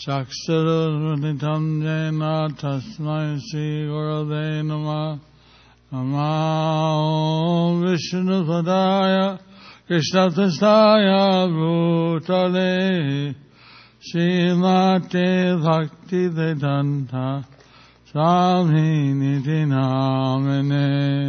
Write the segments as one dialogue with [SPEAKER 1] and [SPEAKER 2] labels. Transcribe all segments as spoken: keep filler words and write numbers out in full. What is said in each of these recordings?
[SPEAKER 1] Chakshurunitam jena tasmai Sri Gurave Namah. Namah Vishnu Padaya Krishna Prasthaya Bhutale Srimate Bhakti Vedanta Swami Niti Namane.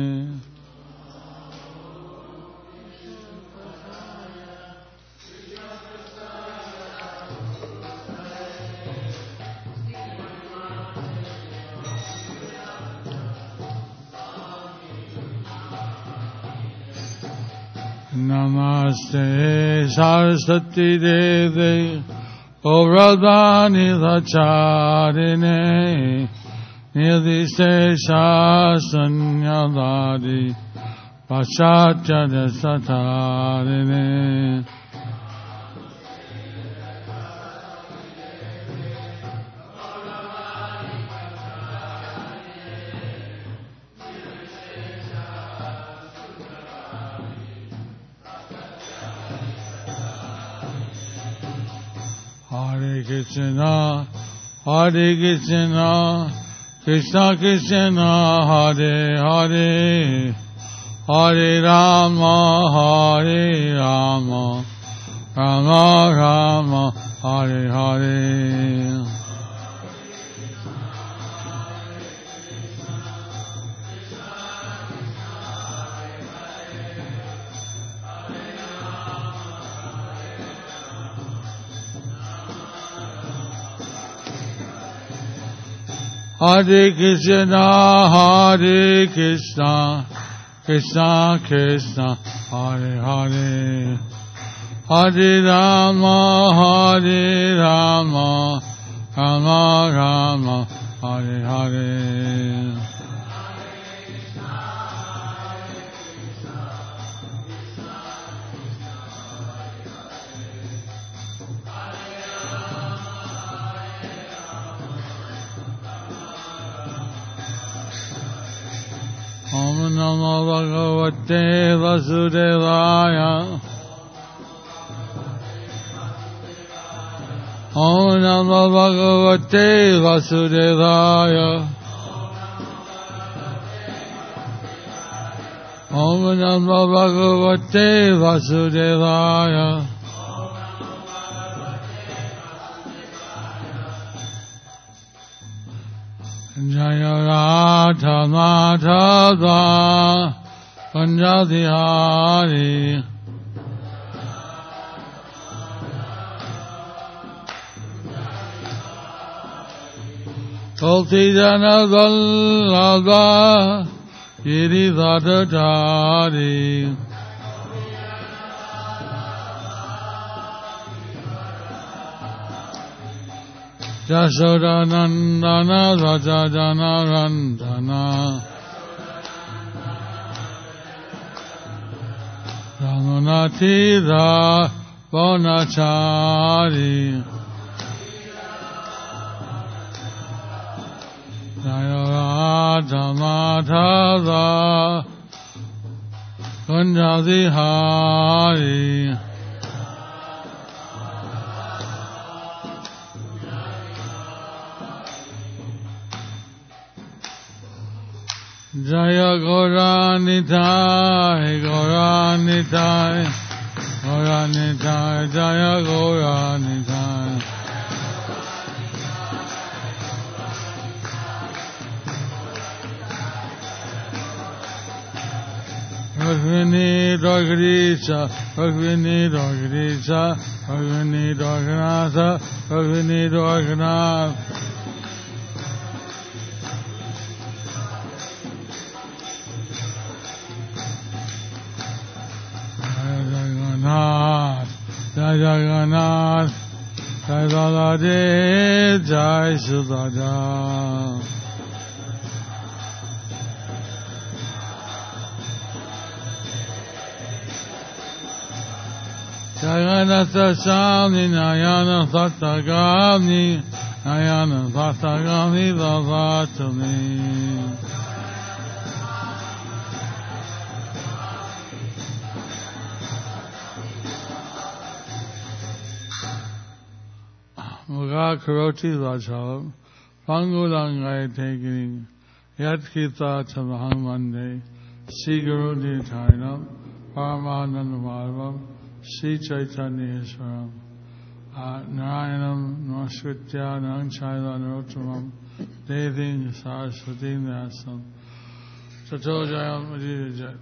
[SPEAKER 1] Namaste Saraswati Devi Gauravani Vacharine Nidiste Shasanyavadi Paschatya Desatarine. Hare Krishna, Hare Krishna, Krishna Krishna, Hare Hare, Hare Rama, Hare Rama, Rama Rama, Hare Hare. Hare Krishna, Hare Krishna, Krishna Krishna, Hare Hare, Hare Rama, Hare Rama, Rama Rama, Hare Hare. Om Namo Bhagavate Vasudevaya. Om Namo Bhagavate Vasudevaya. Om Namo Bhagavate Vasudevaya. Jaya Radha Madhava Panjabi Hari. Tulsi Jana Vallabha Giridhadari. Jashodanandana Rajajana Randana Ramanatira Bonachari. Jaya Radha Madhava Kunjabi Hari. Jaya Gauranitai, Gauranitai, Gauranitai, Jaya Gauranitai. Ragvini Ragrisha, Ragvini Ragrisha, Ragvini Ragnatha, Ragvini Ragnath. Jai Jagannath, Jai Baladev, Jai Subhadra. Jagannatha Swami Nayana Sattagami, Nayana Sattagami Bhavatami. Aga Karoti Vachalam, Pangulangai taking Yat Kita Tamaham Mande, Siguru Nitainam, Paramanandamadam, Sri Chaitanya Iswaram, Narayanam, Namaskritya, Naranchaila, Narottamam, Deving, Saraswati, Vyasam, Tato Jayam, Madhya Jai.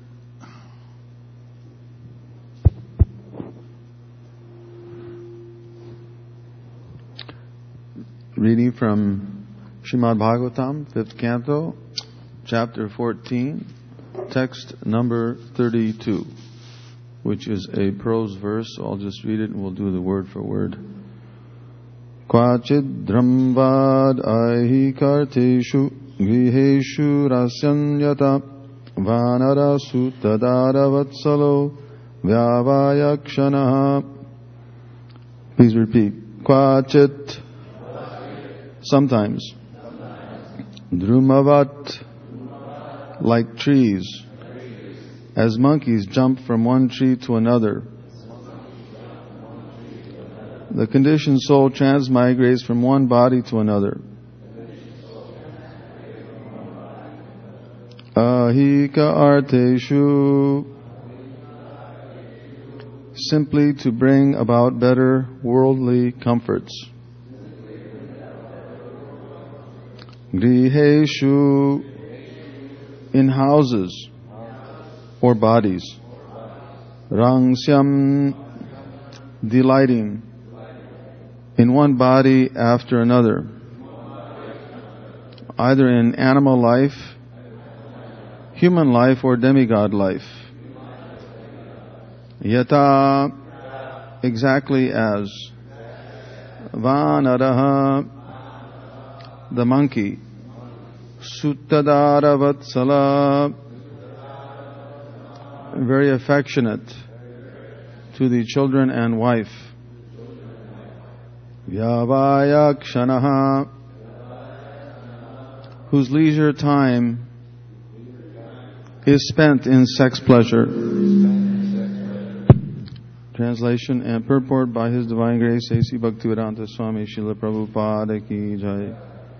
[SPEAKER 2] Reading from Srimad Bhagavatam, fifth canto, chapter fourteen, text number thirty-two, which is a prose verse. So I'll just read it and we'll do the word for word. Kvachid dhrambad ahi karteshu griheshu rasyanyata vanara sutadara vatsalo vyavayakshanaha. Please repeat. Kvachit, sometimes. Drumavat, like trees. As monkeys jump from one tree to another. The conditioned soul transmigrates from one body to another. Ahika arteshu, simply to bring about better worldly comforts. Griheshu, in houses or bodies. Rangsyam, delighting in one body after another, either in animal life, human life, or demigod life. Yata, exactly as. Vanaraha, the monkey. Suttadara vatsala, very affectionate to the children and wife. Vyavayakshanaha, whose leisure time is spent in sex pleasure. Translation and purport by His Divine Grace A C Bhaktivedanta Swami Srila Prabhupada Ki Jai.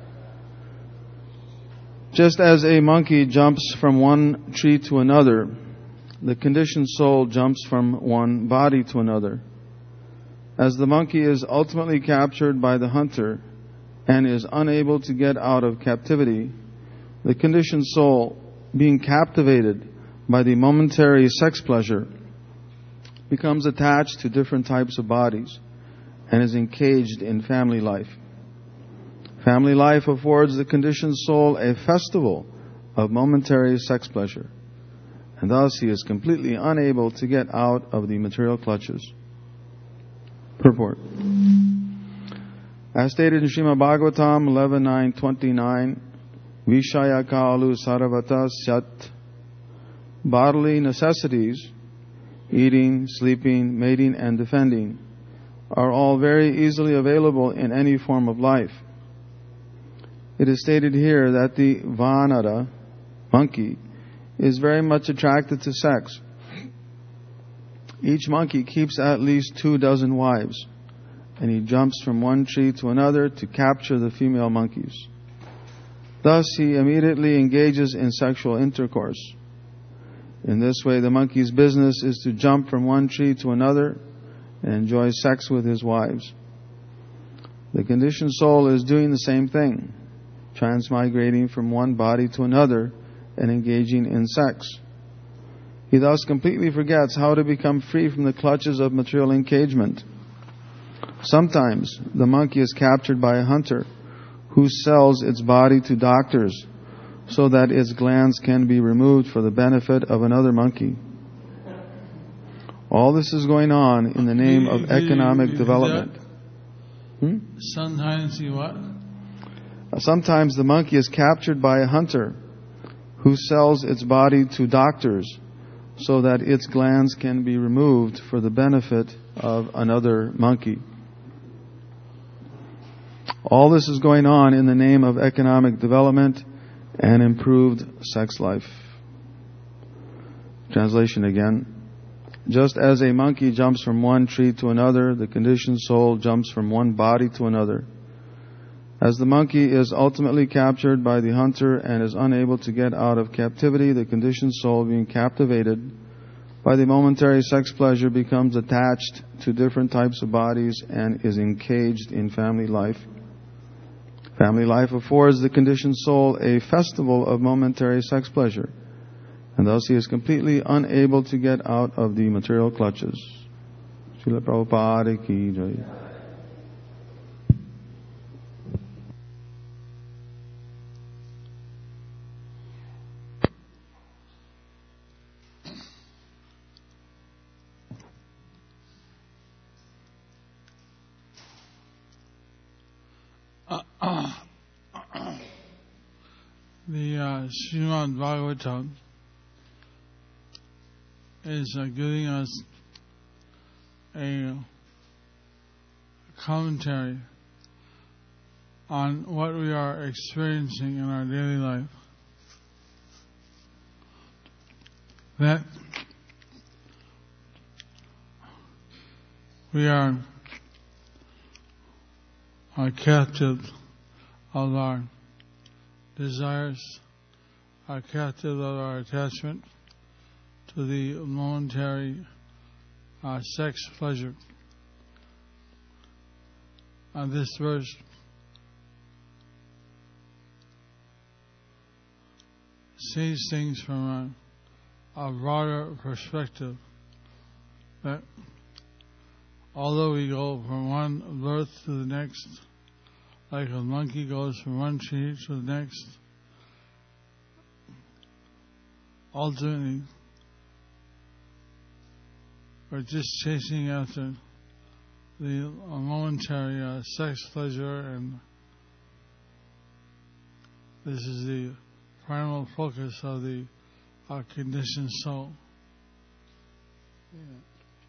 [SPEAKER 2] Just as a monkey jumps from one tree to another, the conditioned soul jumps from one body to another. As the monkey is ultimately captured by the hunter and is unable to get out of captivity, the conditioned soul, being captivated by the momentary sex pleasure, becomes attached to different types of bodies and is encaged in family life. Family life affords the conditioned soul a festival of momentary sex pleasure, and thus he is completely unable to get out of the material clutches. Purport. As stated in Srimad Bhagavatam eleven nine twenty-nine, Vishaya kalu saravata syat, bodily necessities, eating, sleeping, mating, and defending, are all very easily available in any form of life. It is stated here that the Vanara, monkey, is very much attracted to sex. Each monkey keeps at least two dozen wives, and he jumps from one tree to another to capture the female monkeys. Thus, he immediately engages in sexual intercourse. In this way, the monkey's business is to jump from one tree to another and enjoy sex with his wives. The conditioned soul is doing the same thing, transmigrating from one body to another and engaging in sex. He thus completely forgets how to become free from the clutches of material engagement. Sometimes the monkey is captured by a hunter who sells its body to doctors so that its glands can be removed for the benefit of another monkey. All this is going on in the name of economic development. Hmm?
[SPEAKER 1] Sometimes he what?
[SPEAKER 2] Sometimes the monkey is captured by a hunter who sells its body to doctors so that its glands can be removed for the benefit of another monkey. All this is going on in the name of economic development and improved sex life. Translation again. Just as a monkey jumps from one tree to another, the conditioned soul jumps from one body to another As the monkey is ultimately captured by the hunter and is unable to get out of captivity, the conditioned soul, being captivated by the momentary sex pleasure, becomes attached to different types of bodies and is encaged in family life. Family life affords the conditioned soul a festival of momentary sex pleasure, and thus he is completely unable to get out of the material clutches. Srila Prabhupada ki jai.
[SPEAKER 1] The uh, Srimad Bhagavatam is uh, giving us a commentary on what we are experiencing in our daily life. That we are, are captive of our desires, are captive of our attachment to the momentary uh, sex pleasure. And this verse sees things from a, a broader perspective, that although we go from one birth to the next, like a monkey goes from one tree to the next, ultimately we're just chasing after the uh, momentary uh, sex pleasure, and this is the primal focus of the uh, conditioned soul. Yeah.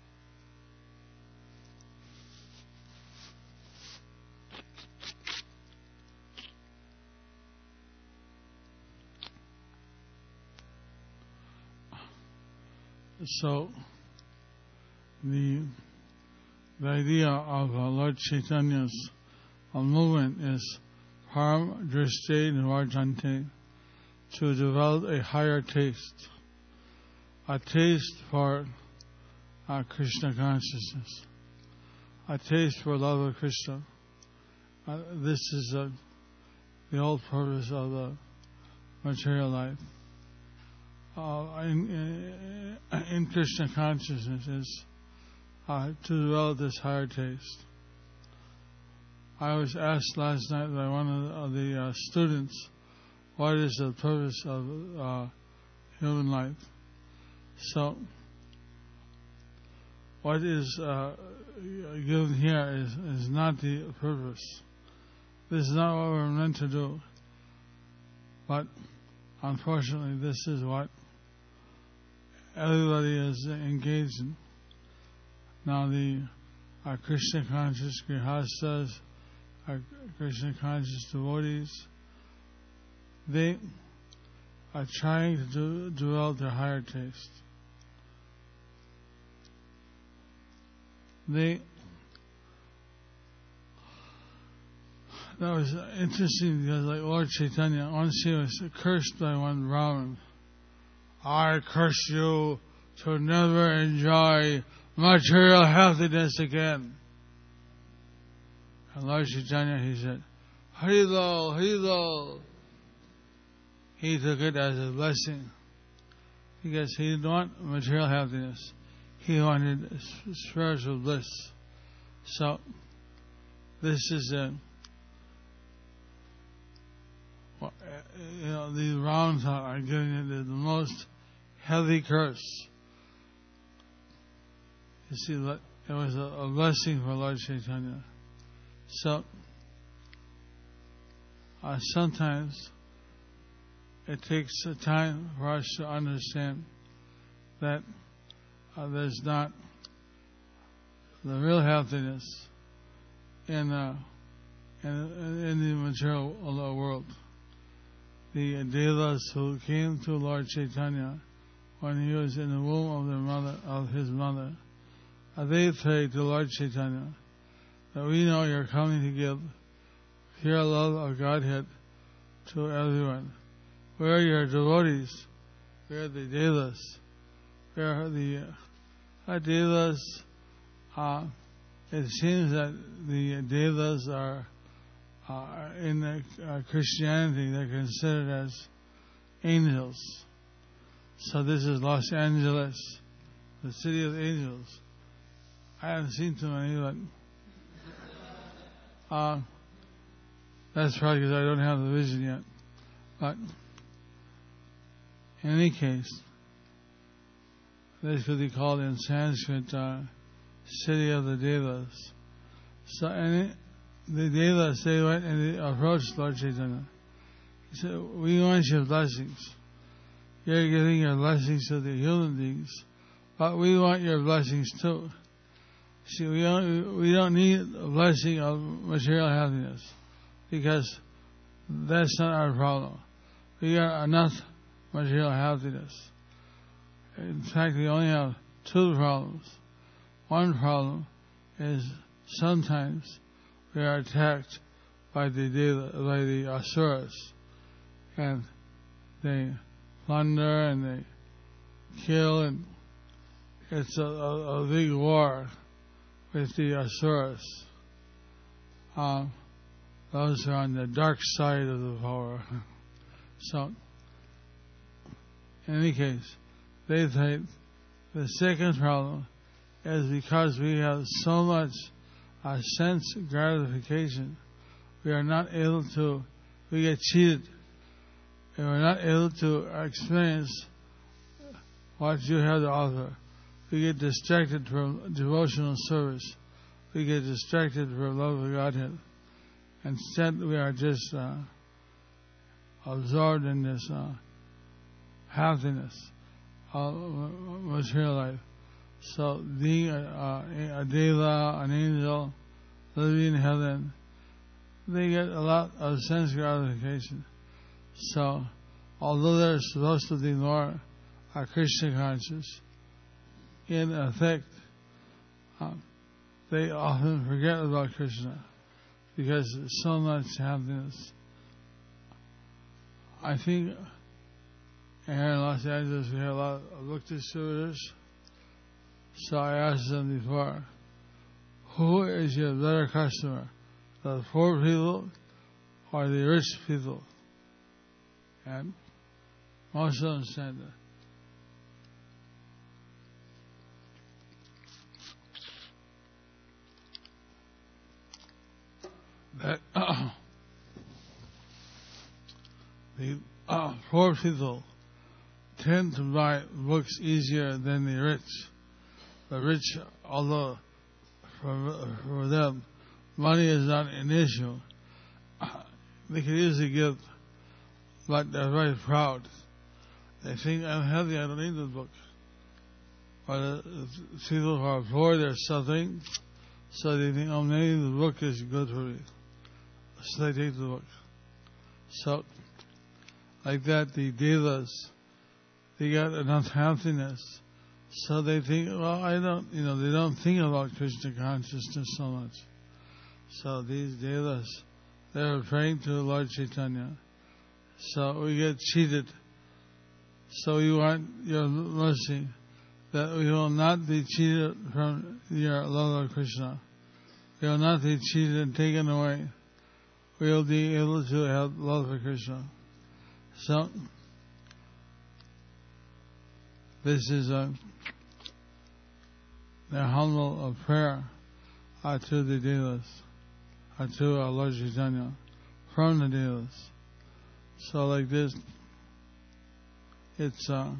[SPEAKER 1] So, the, the idea of uh, Lord Chaitanya's uh, movement is Param Drishti Nivarjante, to develop a higher taste, a taste for uh, Krishna consciousness, a taste for love of Krishna. Uh, this is uh, the whole purpose of the material life. Uh, in, in, in Krishna consciousness is uh, to develop this higher taste. I was asked last night by one of the, of the uh, students, what is the purpose of uh, human life? So, what is uh, given here is, is not the purpose. This is not what we're meant to do. But unfortunately, this is what everybody is engaged in. Now, the our Krishna conscious grihastas, our Krishna conscious devotees, they are trying to do, develop their higher taste. They that was interesting because, like Lord Chaitanya, once he was cursed by one Brahmin. I curse you to never enjoy material healthiness again. And Lord Chaitanya, he said, Harilo, Harilo. He took it as a blessing because he didn't want material happiness. He wanted spiritual bliss. So, this is a, you know, these rounds are giving it the most heavy curse. You see, it was a, a blessing for Lord Chaitanya. So, uh, sometimes it takes a time for us to understand that uh, there's not the real happiness in, uh, in, in the material world. The devas who came to Lord Chaitanya when he was in the womb of their mother, of his mother, uh, they prayed to Lord Chaitanya that we know you're coming to give pure love of Godhead to everyone. We are your devotees. We are the Devas. We are the uh, Devas. Uh, it seems that the Devas are uh, in the, uh, Christianity, they're considered as angels. So this is Los Angeles, the city of angels. I haven't seen too many, but uh, that's probably because I don't have the vision yet. But in any case, this could be called in Sanskrit uh, city of the Devas. So any, the Devas, they went and they approached Lord Chaitanya. He said, we want your blessings. You're giving your blessings to the human beings, but we want your blessings too. See, we don't, we don't need a blessing of material happiness, because that's not our problem. We got enough material happiness. In fact, we only have two problems. One problem is sometimes we are attacked by the by the asuras, and they plunder and they kill, and it's a, a, a big war with the asuras. Uh, those are on the dark side of the power. So, in any case, they think the second problem is because we have so much uh, sense gratification, we are not able to, we get cheated, and we're not able to experience what you have to offer. We get distracted from devotional service. We get distracted from love of Godhead. Instead, we are just uh, absorbed in this uh, happiness of material life. So, being a, a, a deva, an angel, living in heaven, they get a lot of sense gratification. So, although they're supposed to be more uh, Krishna conscious, in effect, uh, they often forget about Krishna because there's so much happiness. I think here in Los Angeles we have a lot of book distributors. So I asked them before, who is your better customer, the poor people or the rich people? And most of them said that uh, the uh, poor people tend to buy books easier than the rich. The rich, although for, for them money is not an issue, they can easily give, but they're very proud. They think, I'm happy, I don't need the book. But uh, people who are poor, they're suffering, so they think, oh, maybe the book is good for me. So they take the book. So, like that, the devas, they got enough happiness, so they think, well, I don't, you know, they don't think about Krishna consciousness so much. So these devas, they're praying to Lord Chaitanya. So we get cheated. So we want your mercy that we will not be cheated from your love of Krishna. We will not be cheated and taken away. We will be able to have love for Krishna. So this is a the humble of prayer uh, to the devas, uh, to our Lord Chaitanya, from the devas. So like this, it's uh,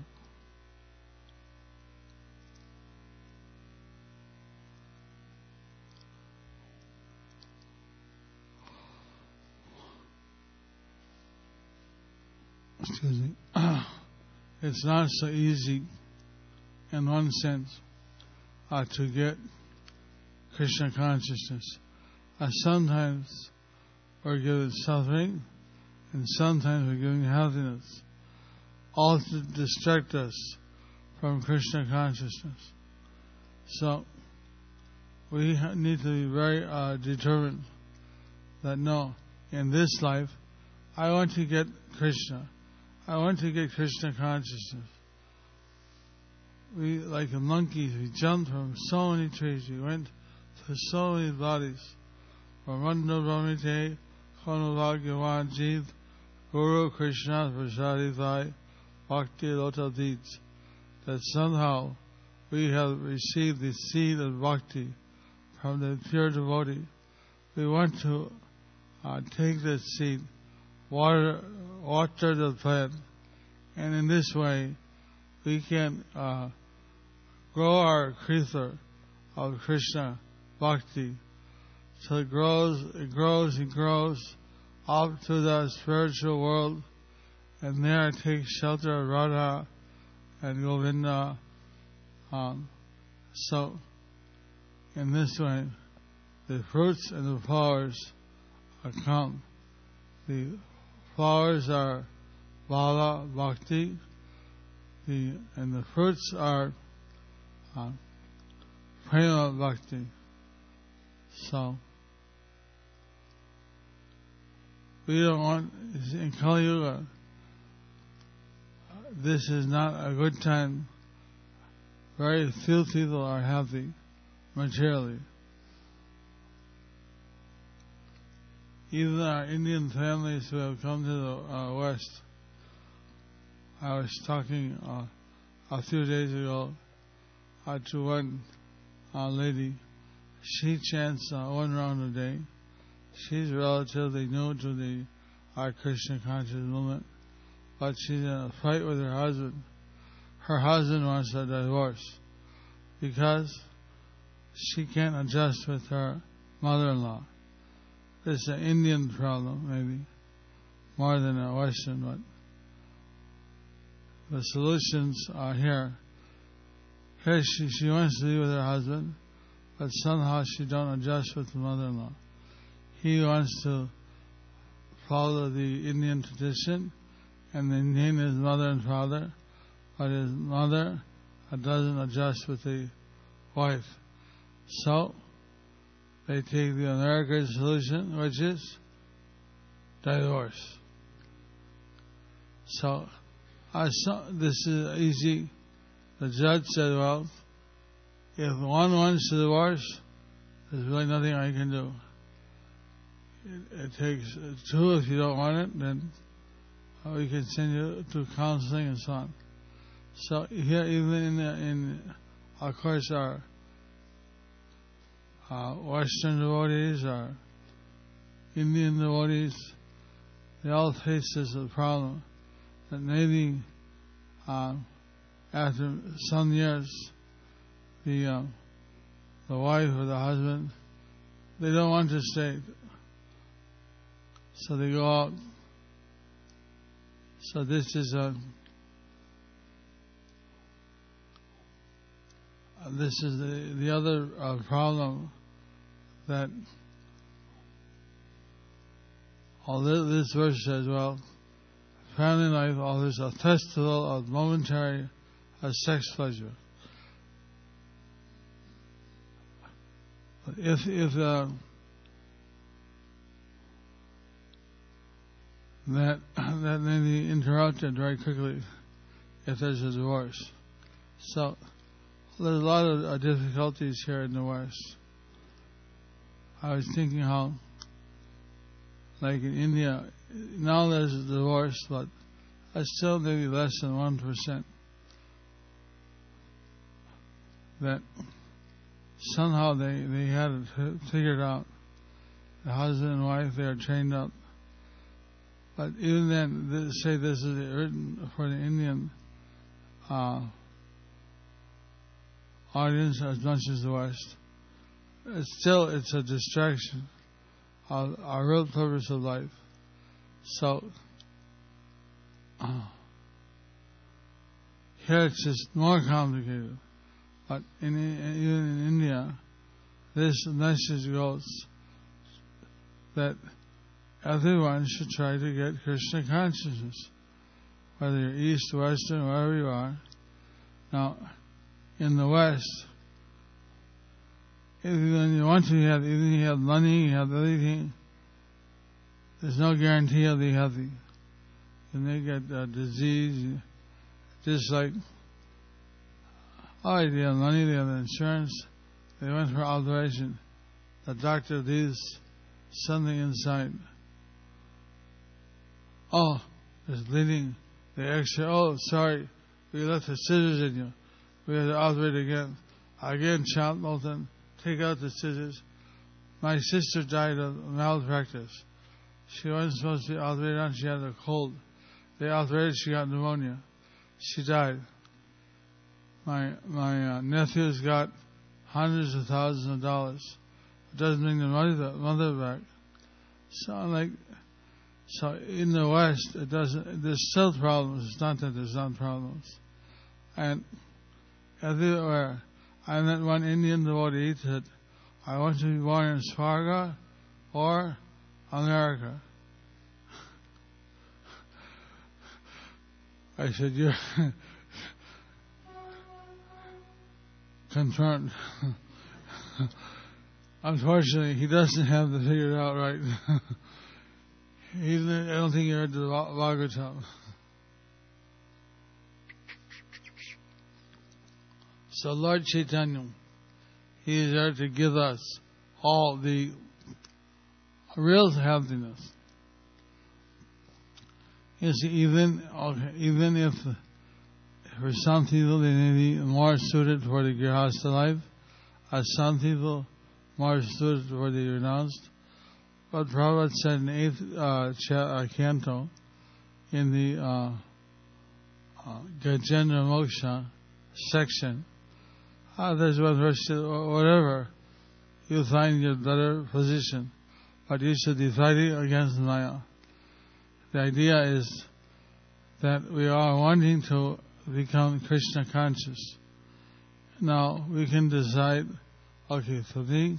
[SPEAKER 1] excuse me, it's not so easy in one sense uh, to get Krishna consciousness. Uh, sometimes we're given suffering, and sometimes we're given happiness, all to distract us from Krishna consciousness. So we need to be very uh, determined that no, in this life, I want to get Krishna. I want to get Krishna consciousness. We, like the monkeys, we jumped from so many trees. We went to so many bodies. Ramanda Ramite, Konavagyavan Jeev, Guru Krishna Prasadi Thai, Bhakti Lota Deeds. That somehow we have received the seed of bhakti from the pure devotee. We want to uh, take that seed, water, water the plant, and in this way we can uh, grow our kritha of Krishna bhakti. So it grows, it grows, it grows up to the spiritual world, and there it takes shelter of Radha and Govinda. Um, so, in this way, the fruits and the flowers are come. The flowers are Bala Bhakti, the, and the fruits are uh, Prema Bhakti. So, we don't want, in Kali Yuga, this is not a good time. Very few people are happy materially. Even our Indian families who have come to the uh, West. I was talking uh, a few days ago uh, to one uh, lady. She chants uh, one round a day. She's relatively new to the uh, Krishna conscious movement, but she's in a fight with her husband. Her husband wants a divorce because she can't adjust with her mother-in-law. It's an Indian problem, maybe, more than a Western, but the solutions are here. Here she, she wants to be with her husband, but somehow she don't adjust with the mother-in-law. He wants to follow the Indian tradition and maintain his mother and father, but his mother doesn't adjust with the wife. So, they take the American solution, which is divorce. So, I saw, this is easy. The judge said, well, if one wants to divorce, there's really nothing I can do. It, it takes two. If you don't want it, then we can send you to counseling and so on. So here, even in, the, in of course, our uh, Western devotees, our Indian devotees, they all face this problem. That maybe uh, after some years, the uh, the wife or the husband, they don't want to stay. So they go out. So this is a this is the the other uh, problem, that although this verse says, well, family life offers a festival of momentary uh, sex pleasure. But if if uh, that that may be interrupted very quickly if there's a divorce. So there's a lot of uh, difficulties here in the West. I was thinking how, like in India, now there's a divorce, but it's still maybe less than one percent. That somehow they, they had it figured out. The husband and wife, they are trained up. But even then, they say this is written for the Indian uh, audience as much as the West. It's still, it's a distraction of our real purpose of life. So, uh, here it's just more complicated. But in, in, even in India, this message goes that everyone should try to get Krishna consciousness, whether you're East, Western, wherever you are. Now, in the West, if you, when you want to, you have, even you have money, you have everything, there's no guarantee of the healthy. And they get uh, disease, just like, oh, they have money, they have insurance. They went for alteration. The doctor leaves something inside. Oh, there's bleeding. The X-ray, oh, sorry, we left the scissors in you. We have to alterate again. Again, Child Milton, take out the scissors. My sister died of malpractice. She wasn't supposed to be operated on. She had a cold. They operated. She got pneumonia. She died. My my uh, nephew's got hundreds of thousands of dollars. It doesn't bring the mother mother back. So I'm like, so in the West, it doesn't. There's still problems. It's not that there's not problems. And everywhere, I met one Indian devotee that I want to be born in Swarga or America. I said, you're confirmed. Unfortunately, he doesn't have the figured out right. He, I don't think he heard the Bhagavatam. So Lord Chaitanya, He is there to give us all the real happiness. You see, even okay, even if for some people they may be more suited for the Grihastha life, as some people more suited for the renounced. But Prabhupada said in the eighth uh, cha- uh, canto, in the uh, uh, Gajendra Moksha section, ah, there's one verse, whatever, you'll find your better position, but you should be fighting against Maya. The idea is that we are wanting to become Krishna conscious. Now, we can decide, okay, for me,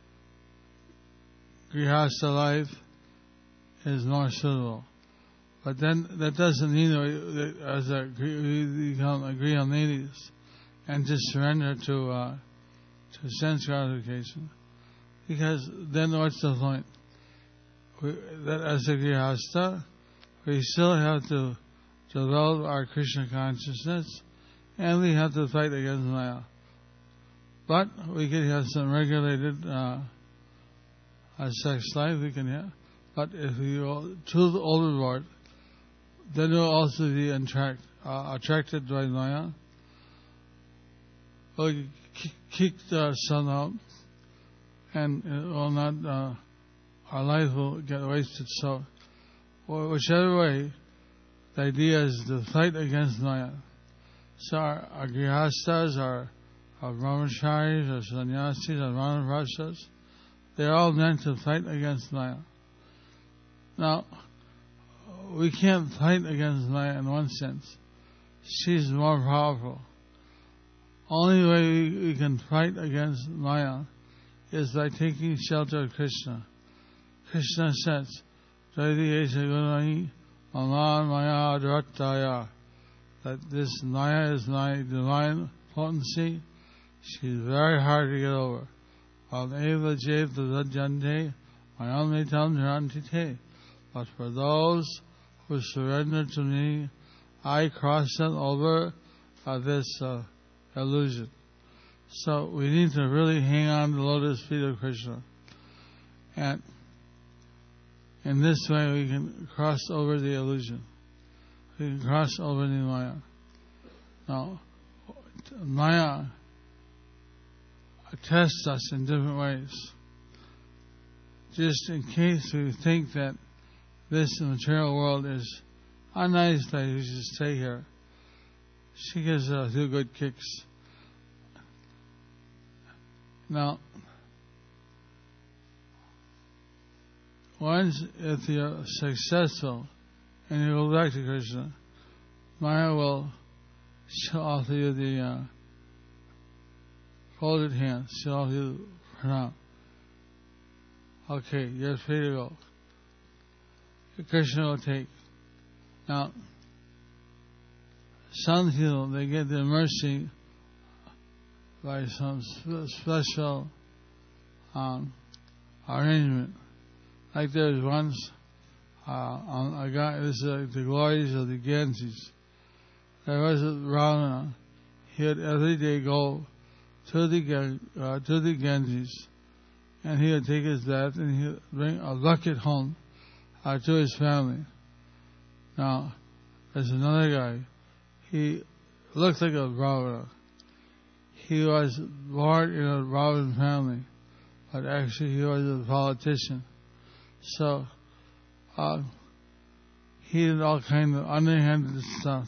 [SPEAKER 1] Grihastha life is more suitable. But then that doesn't mean that as a, we become Grihamanis and just surrender to uh, to sense gratification. Because then what's the point? We, that as a Grihastha, we still have to develop our Krishna consciousness and we have to fight against Maya. But we can have some regulated uh, sex life, we can have. But if we go to the overboard, then we'll also be attract, uh, attracted by Maya. We'll kick the sun out, and it will not, uh, our life will get wasted. So, whichever way, the idea is to fight against Maya. So our, our grihasthas, our, our brahmacharis, our sannyasis, our vanaprasthas, they're all meant to fight against Maya. Now, we can't fight against Maya in one sense. She's more powerful. Only way we, we can fight against Maya is by taking shelter of Krishna. Krishna says, that this Maya is my divine potency. She's very hard to get over. But for those who surrender to me, I cross them over uh, this uh, illusion. So we need to really hang on to the lotus feet of Krishna. And in this way we can cross over the illusion. We can cross over the Maya. Now, Maya tests us in different ways. Just in case we think that this material world is a nice place, we should stay here. She gives us a few good kicks. Now, once if you're successful and you go back to Krishna, Maya will offer you the uh, folded hands. She'll offer you pranam. Okay, you're free to go. Krishna will take. Now, some people, they get their mercy by some special um, arrangement. Like there was once on a guy. This is like the glories of the Ganges. There was a Ravana. He would every day go to the uh, to the Ganges, and he would take his bath, and he would bring a bucket home uh, to his family. Now, there's another guy. He looked like a Ravana. He was born in a Brahmin family, but actually he was a politician. So, uh, he did all kinds of underhanded stuff.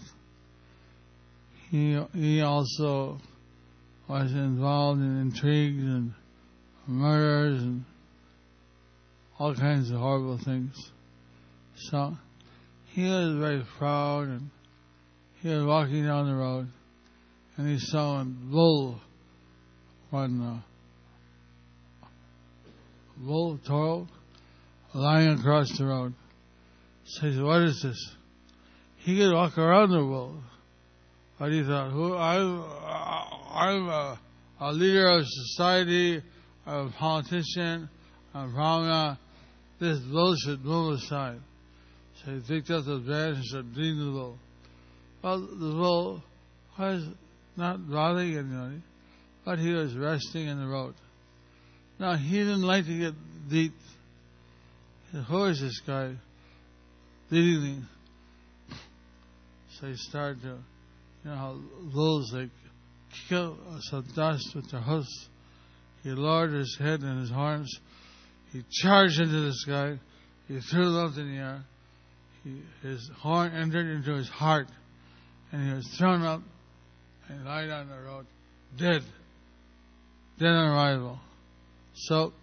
[SPEAKER 1] He he also was involved in intrigues and murders and all kinds of horrible things. So, he was very proud, and he was walking down the road, and he saw a bull, one uh, bull, toro, lying across the road. So he said, "What is this?" He could walk around the bull, but he thought, "Who I'm, I'm a, a leader of society, a politician, a Brahmana. This bull should move aside." So he picked up the branch and started beating the bull. Well, the bull was not bothering anybody, but he was resting in the road. Now, he didn't like to get beat. He said, "Who is this guy beating me?" So he started to, you know how bulls, like, kick out some dust with their hoofs. He lowered his head and his horns. He charged into this guy. He threw him up in the air. He, his horn entered into his heart, and he was thrown up and lied on the road, dead, dead on arrival. So,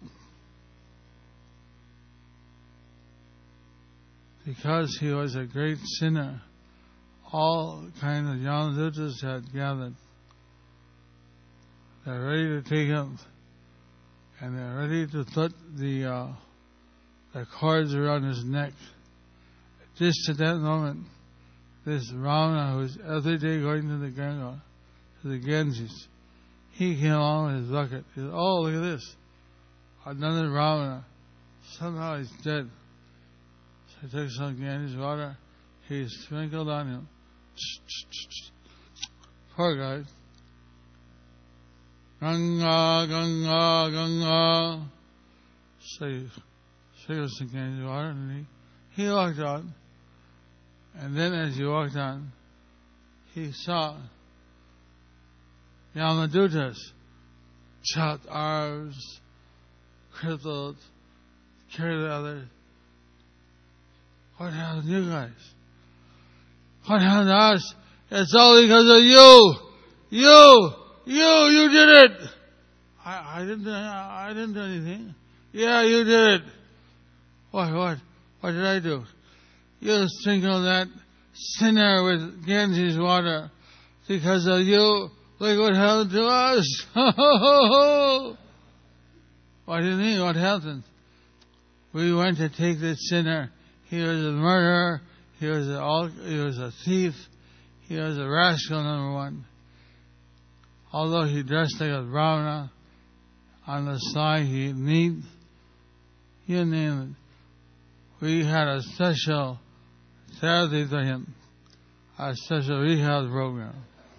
[SPEAKER 1] because he was a great sinner, all kinds of Yamadutas had gathered. They're ready to take him, and they're ready to put the uh, the cords around his neck. Just at that moment, this Ravana, who was every day going to the Ganga, to the Ganges, he came along with his bucket. He said, "Oh, look at this. Another Ravana. Somehow he's dead." So he took some Ganges water. He sprinkled on him. Poor guy. Ganga, Ganga, Ganga. So he sprinkled some Ganges water, and he, he walked on. And then as he walked on, he saw Yamadutas, chopped arms, crippled, carried the other. What happened to you guys? What happened to us? It's all because of you! You! You! You did it! I, I didn't I didn't do anything. Yeah, you did it. What, what? What did I do? You sprinkled that sinner with Ganges water. Because of you, look what happened to us. What do you mean? What happened? We went to take this sinner. He was a murderer. He was a, he was a thief. He was a rascal, number one. Although he dressed like a Brahmana, on the side he ate meat. You name it. We had a special therapy for him, a special rehab program.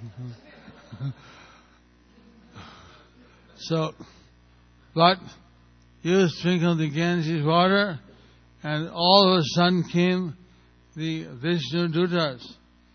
[SPEAKER 1] So, but you sprinkled the Ganges water, and all of a sudden came the Vishnu Dutas.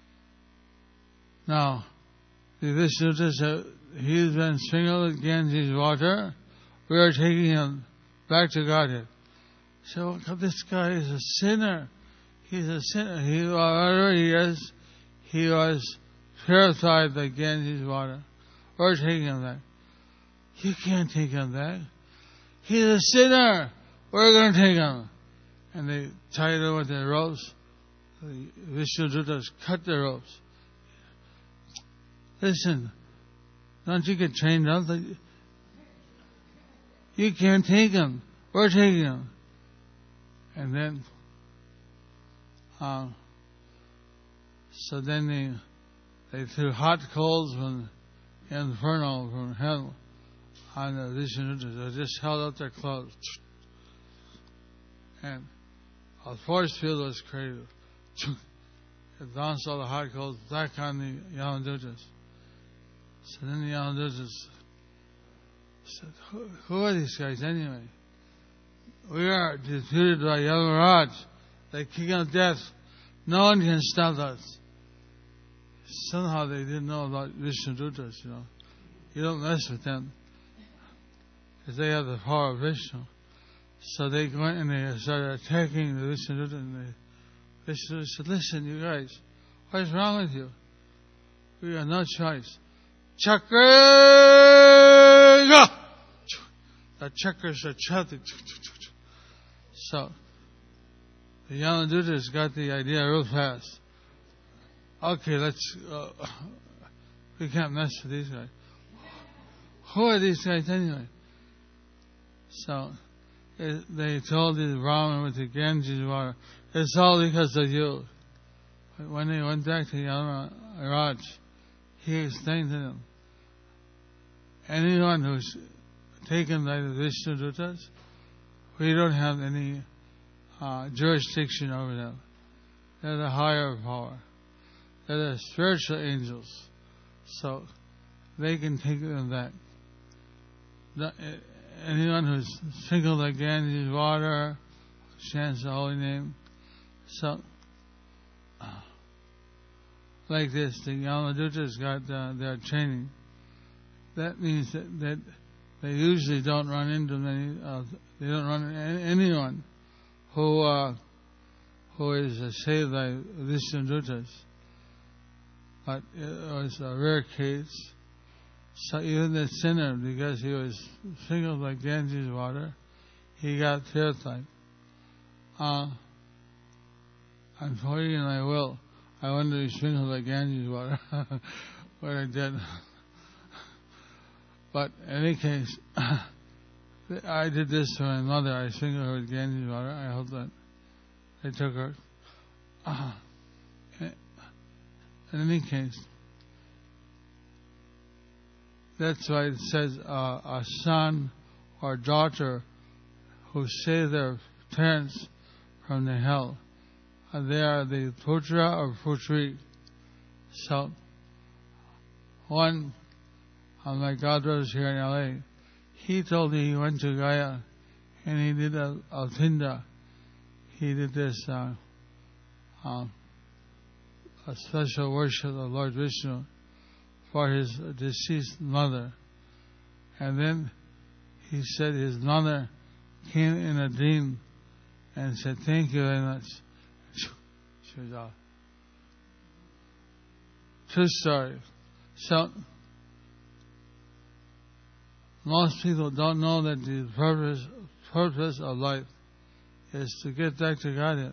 [SPEAKER 1] Now, the Vishnu Dutas, he's been sprinkled with Ganges water. We are taking him back to Godhead. So, this guy is a sinner. He's a sinner. He, whatever he is, he was purified by Ganges water. We're taking him back. You can't take him back. He's a sinner. We're going to take him. And they tied him with the ropes. The Vishnu Dutas cut the ropes. Listen, don't you get trained up? You can't take him. We're taking him. And then, um, so then they, they threw hot coals from inferno, from hell, on the Vishnu Dutas. They just held out their clothes. And a force field was created. It bounced all the hot coals back on the Yamadutas. So then the Yamadutas said, who, who are these guys anyway? We are defeated by Yamaraj, the king of death. No one can stop us. Somehow they didn't know about Vishnudutas, you know. You don't mess with them, because they have the power of Vishnu. So they went and they started attacking the Vishnudutas, and the Vishnudutas said, listen, you guys, what's wrong with you? We have no choice. Chakra! The chakras are chanting. So, the Yamadutas got the idea real fast. Okay, let's, uh, we can't mess with these guys. Who are these guys anyway? So, it, they told the Brahman with the Ganges water, it's all because of you. But when they went back to Yamaraj, he explained to them, anyone who's taken by the Vishnudutas, we don't have any uh, jurisdiction over them. They're the higher power. They're the spiritual angels. So they can take them back. The, anyone who's sprinkled like Ganges water, chants the holy name. So, uh, like this, the Yamadutas got uh, their training. That means that, that they usually don't run into many, uh, they don't run into anyone who uh, who is uh, saved by Vishnudutas. But it was a rare case. So even the sinner, because he was sprinkled like Ganges water, he got purified. Uh, unfortunately, I will. I wanted to be sprinkled like Ganges water, but I didn't. But in any case, I did this to my mother. I sprinkled her with Ganges water. I hope that they took her. Uh, in any case, that's why it says uh, a son or daughter who save their parents from the hell. Uh, they are the putra or putri. So, one of my godbrothers here in L A, he told me he went to Gaya and he did a Altinda. He did this uh, uh, a special worship of Lord Vishnu for his deceased mother. And then he said his mother came in a dream and said, thank you very much. She was off. True story. So, most people don't know that the purpose, purpose of life is to get back to Godhead.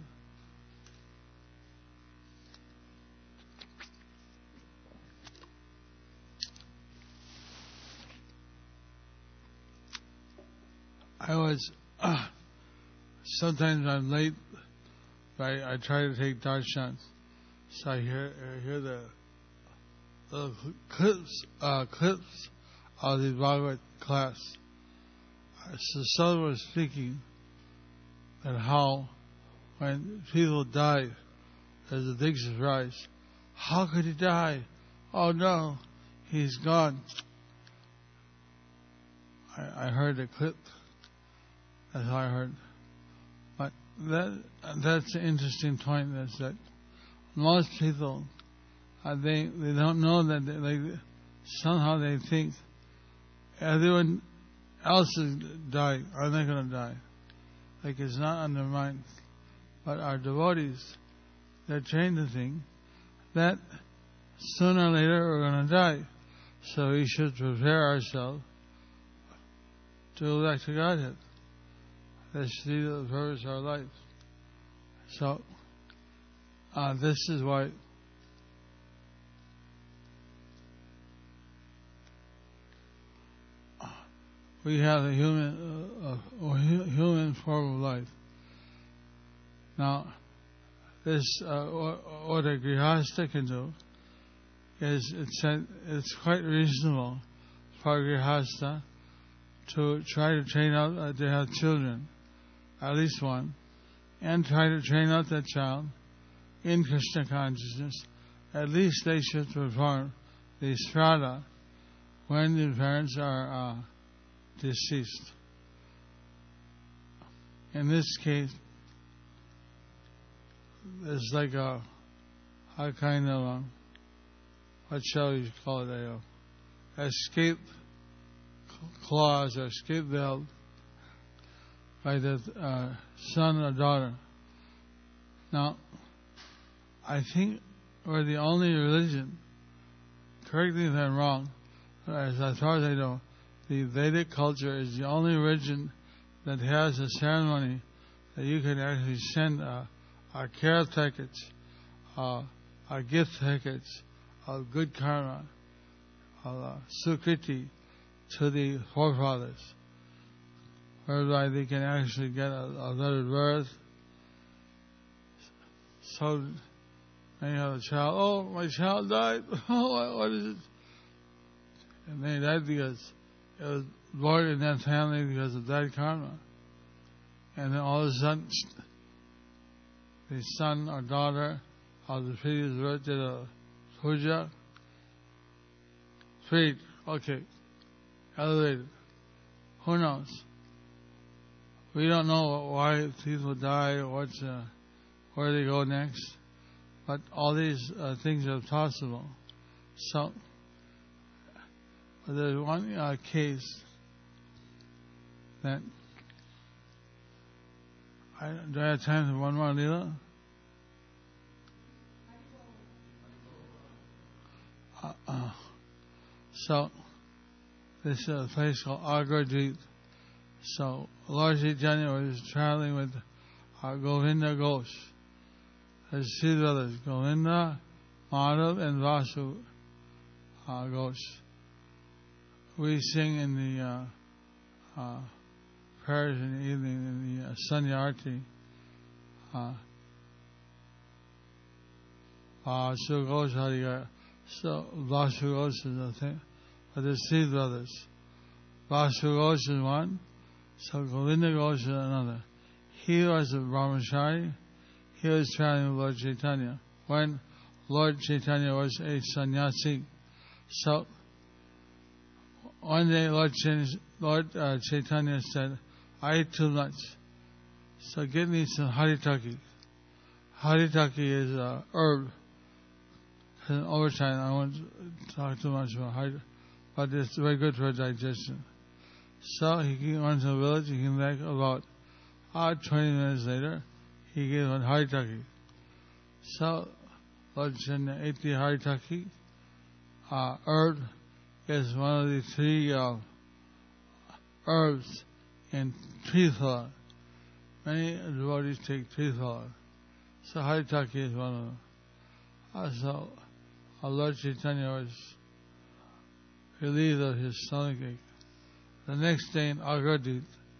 [SPEAKER 1] I was, uh, sometimes I'm late, but I, I try to take darshans. So I hear, I hear the, the clips, uh, clips of the Bhagavad class. So someone was speaking and how when people die, there's a big surprise. How could he die? Oh no, he's gone. I, I heard a clip. That's how I heard. But that that's an interesting point. Is that most people uh, they they don't know that they, they somehow they think everyone else is dying. Are they going to die? Like it's not on their mind. But our devotees, they're trained to think that sooner or later we're going to die. So we should prepare ourselves to go back to Godhead. That's the purpose of our life. So, uh, this is why we have a human, uh, a human form of life. Now, this uh, what a grihasta can do is it's it's quite reasonable for a grihasta to try to train out uh, to have children. At least one, and try to train up that child in Krishna consciousness. At least they should perform the Shraddha when the parents are uh, deceased. In this case, it's like a, a kind of, a, what shall we call it, a, a escape clause or escape valve by the uh, son or daughter. Now, I think we're the only religion, correct me if I'm wrong, as, as far as I know, the Vedic culture is the only religion that has a ceremony that you can actually send a, a care tickets, uh, a gift tickets of good karma, of uh, sukriti to the forefathers, whereby they can actually get a, a better birth. So many have a child, oh, my child died, oh, what, what is it? And they died because it was born in that family because of that karma. And then all of a sudden, the son or daughter of the previous birth did a puja. Sweet, okay, elevated. Who knows? We don't know why people die, what's, uh, where they go next. But all these uh, things are possible. So, there's one uh, case that I, do I have time for one more Leela? Uh, uh, so, this is a place called Agradweep. So, Lord Chaitanya was traveling with uh, Govinda Ghosh. There's three brothers, Govinda, Madhav, and Vasu uh, Ghosh. We sing in the uh, uh, prayers in the evening, in the uh, Sanyarti. Uh, Vasu Ghosh Hariga. So, Vasu Ghosh is a thing. But there's three brothers. Vasu Ghosh is one, so Govinda Ghosh is another. He was a brahmachari. He was traveling with Lord Chaitanya when Lord Chaitanya was a sannyasi. So, one day Lord, Ch- Lord uh, Chaitanya said, I ate too much, so get me some haritaki. Haritaki is a herb. And over time, I won't talk too much about haritaki, but it's very good for digestion. So he went to the village, he came back about uh, twenty minutes later, he gave one haritaki. So Lord Chaitanya ate the haritaki. Uh, herb is one of the three uh, herbs in Triphala. Many devotees take Triphala. So haritaki is one of them. Uh, so uh, Lord Chaitanya was relieved of his stomachache. The next day in Agradweep,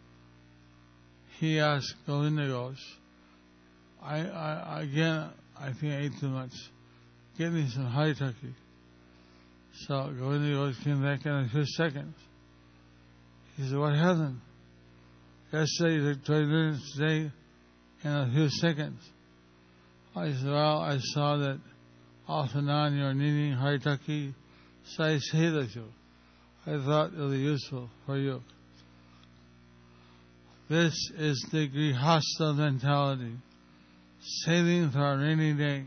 [SPEAKER 1] he asked Govinda Ghosh, I, I, again, I think I ate too much. Give me some haritaki. So Govinda Ghosh came back in a few seconds. He said, what happened? Yesterday you took twenty minutes, today in a few seconds. I said, well, I saw that off and on you're needing haritaki, so I saved it you. I thought it would be useful for you. This is the Grihastha mentality, saving for a rainy day.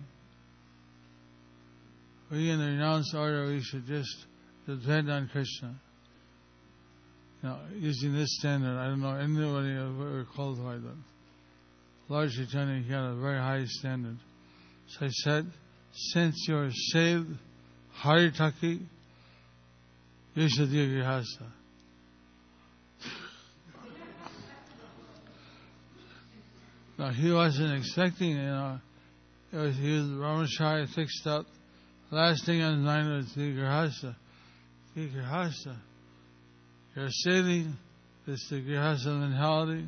[SPEAKER 1] We in the renounced order, we should just depend on Krishna. You know, using this standard, I don't know anybody ever qualified that. Lord Chaitanya, he had a very high standard. So I said, since you're saved haritaki, you should do Grihastha. Now he wasn't expecting, you know, it was, he was brahmachari fixed up. Last thing on his mind was the Grihastha. The Grihastha. You're saving this the Grihastha mentality.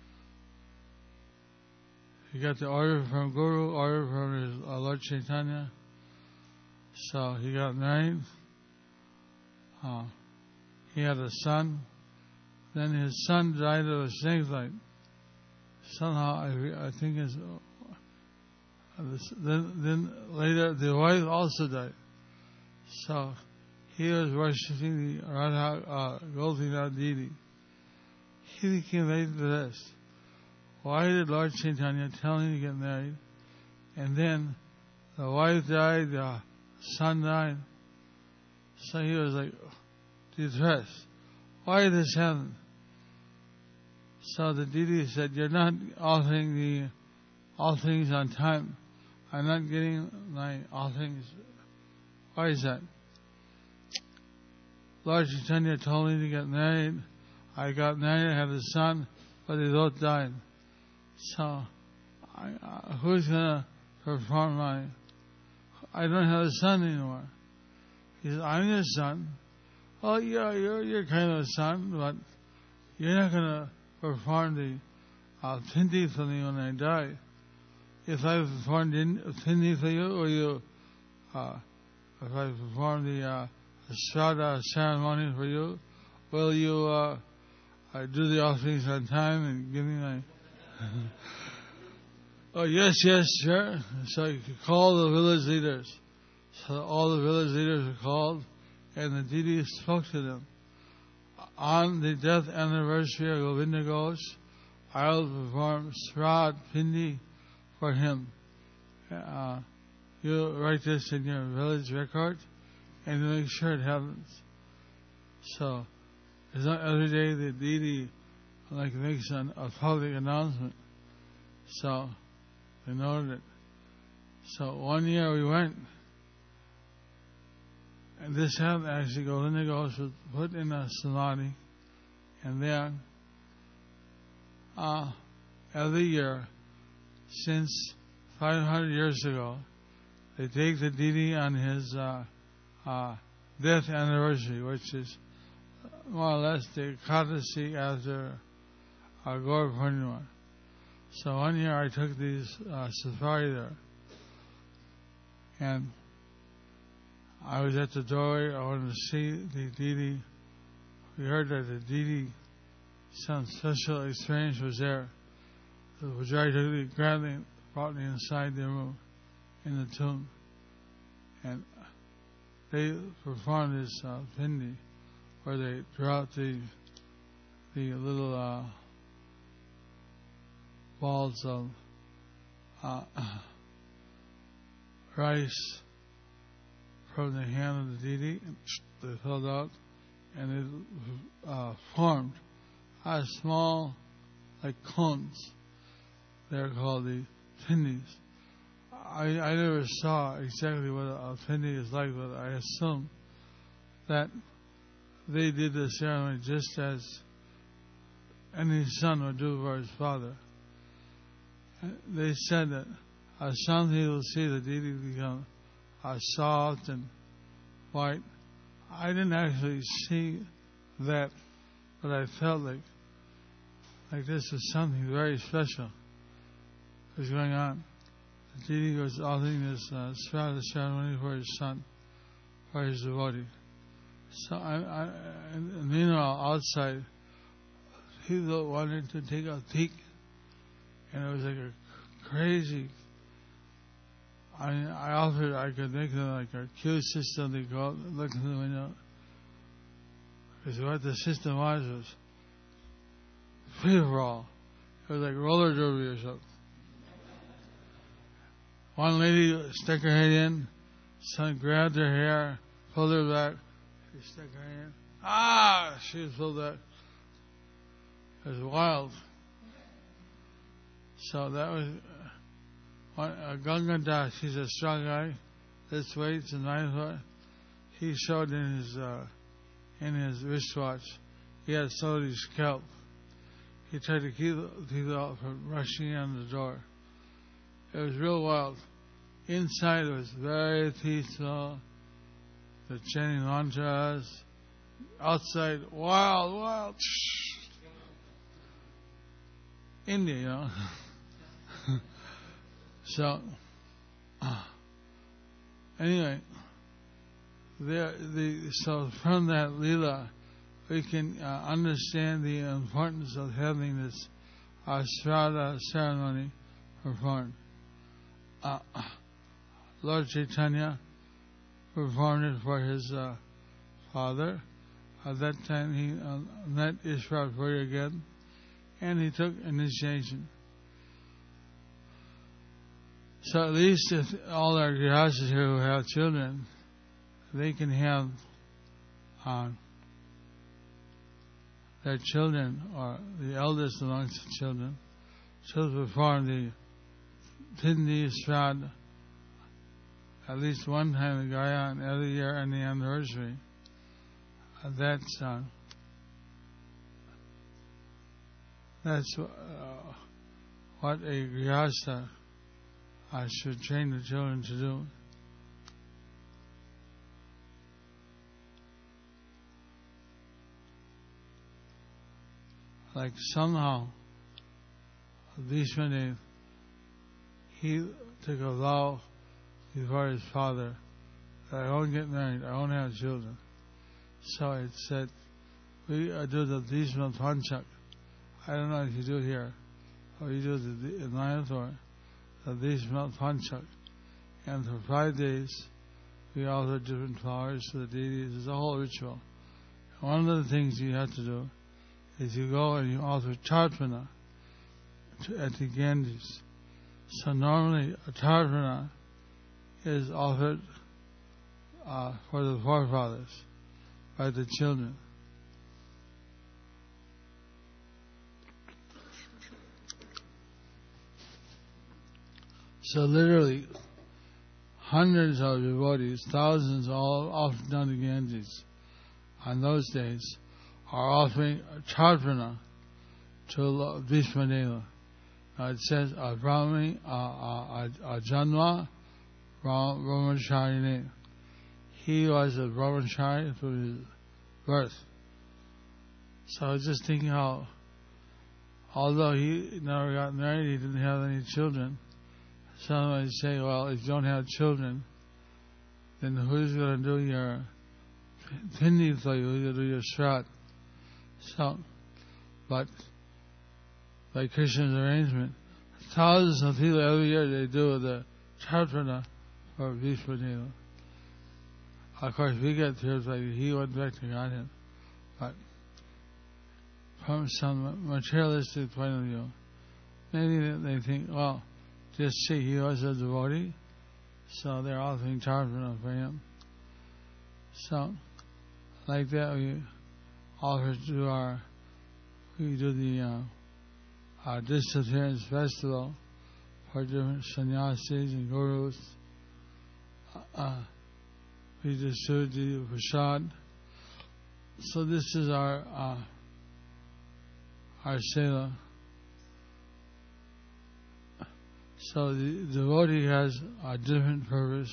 [SPEAKER 1] He got the order from Guru, order from his uh, Lord Chaitanya. So he got married. Uh, he had a son. Then his son died of a snake bite. somehow I, I think is uh, this, then then later the wife also died. So he was worshipping the Radha uh, Gopinath Deity. He became very blessed. Why did Lord Chaitanya tell him to get married? And then the wife died, the son died. So he was like depressed. Why did this happen? So the deity said, "You're not offering the all things on time. I'm not getting my all things." Why is that? Lord Chaitanya told me to get married. I got married, I had a son, but they both died. So, I, uh, who's going to perform my... I don't have a son anymore. He said, "I'm your son." "Oh, yeah, you're, you're kind of a son, but you're not going to perform the uh, Pindi for me when I die. If I perform the Pindi for you, or you, uh, if I perform the uh, Shraddha ceremony for you, will you uh, uh, do the offerings on time and give me my... "Oh, yes, yes, sure." So you could call the village leaders. So all the village leaders were called, and the deity spoke to them. "On the death anniversary of Govinda Ghosh, I will perform Srad Pindi for him. Uh, you write this in your village record, and make sure it happens." So, it's not every day the deity like makes an, a public announcement. So, they noted it. So, one year we went, and this happened actually. Govinda Ghosh was put in a samadhi, and then uh, every year since five hundred years ago, they take the deity on his uh, uh, death anniversary, which is more or less the Ekadasi after uh, Gaur Purnima. So one year I took these uh, safari there, and I was at the doorway. I wanted to see the deity. We heard that the deity, some special experience was there. The Vajrayana took me, grabbed me, brought me inside the room, in the tomb, and they performed this uh, Pindi, where they drop the the little uh, balls of uh, rice from the hand of the deity, and they filled out, and it uh, formed a small, like cones. They're called the pindis. I, I never saw exactly what a pindi is like, but I assume that they did the ceremony just as any son would do for his father. They said that uh, some people see the deity become uh, soft and white. I didn't actually see that, but I felt like like this was something very special was going on. The deity was offering this uh, Shraddha ceremony for his son, for his devotee. So I, I, and meanwhile, outside, people wanted to take a peek, and it was like a crazy. I mean, I offered I could make them like a queue system. They go out, look in the window, because what the system was was free for all. It was like roller derby or something. One lady stuck her head in, son grabbed her hair, pulled her back. She stuck her head in. Ah! She was pulled back. It was wild. So that was uh, one, uh, Ganga Das. He's a strong guy. This weights and nine foot. He showed in his uh, in his wristwatch. He had somebody's scalp. He tried to keep people out from rushing on the door. It was real wild. Inside it was very peaceful. The chanting mantras. Outside, wild, wild. India, you know. So, uh, anyway, there, the, so from that lila, we can uh, understand the importance of having this a Shraddha ceremony performed. Uh, Lord Chaitanya performed it for his uh, father. At that time he uh, met Ishwar Puri again, and he took initiation. So at least if all our grihastas here who have children, they can have uh, their children, or the eldest amongst the children, to perform the Pindi Shraddha at least one time in Gaya, and every year on the anniversary. Uh, that's uh, that's uh, what a grihasta uh, should train the children to do. Like somehow, Bhishmadev, he took a vow before his father that I won't get married, I won't have children. So it said, we uh, do the Bhishma Panchak. I don't know if you do it here, or you do it in Mayapur, the Bhishma Panchak. And for five days, we offer different flowers to the deities. It's a whole ritual. And one of the things you have to do is you go and you offer tarpana to, at the Ganges. So normally a tarpana is offered uh, for the forefathers by the children. So literally hundreds of devotees, thousands all often down the Ganges on those days are offering tarpana to Bhishmadeva. Uh, it says, Brahmi Janma Brahmacharine. He was a brahmachari from his birth. So I was just thinking how, although he never got married, he didn't have any children. Somebody say, well, if you don't have children, then who's going to do your pindi for you? Who's going to do your shraddha? So, but by Krishna's arrangement, thousands of people every year they do the tarpana for Bhishmadeva. Of course, we get tears like he went back to Godhead, but from some materialistic point of view, maybe they think, well, just see, he was a devotee, so they're offering tarpana for him. So, like that, we offer to our, we do the uh, our disappearance festival for different sannyasis and gurus. Uh, uh, we distribute the prasad. So this is our uh, our seva. So the devotee has a different purpose.